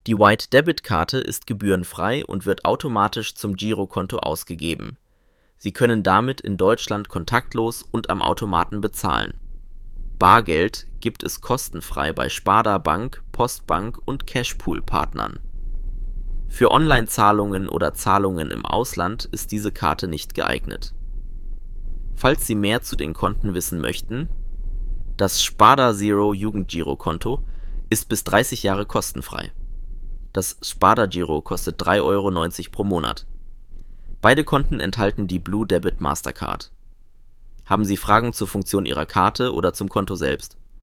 Die White-Debit-Karte ist gebührenfrei und wird automatisch zum Girokonto ausgegeben. Sie können damit in Deutschland kontaktlos und am Automaten bezahlen. Bargeld gibt es kostenfrei bei Sparda Bank, Postbank und Cashpool-Partnern. Für Online-Zahlungen oder Zahlungen im Ausland ist diese Karte nicht geeignet. Falls Sie mehr zu den Konten wissen möchten: Das Sparda Zero Jugendgirokonto ist bis 30 Jahre kostenfrei. Das Sparda Giro kostet 3,90 € pro Monat. Beide Konten enthalten die Blue Debit Mastercard. Haben Sie Fragen zur Funktion Ihrer Karte oder zum Konto selbst?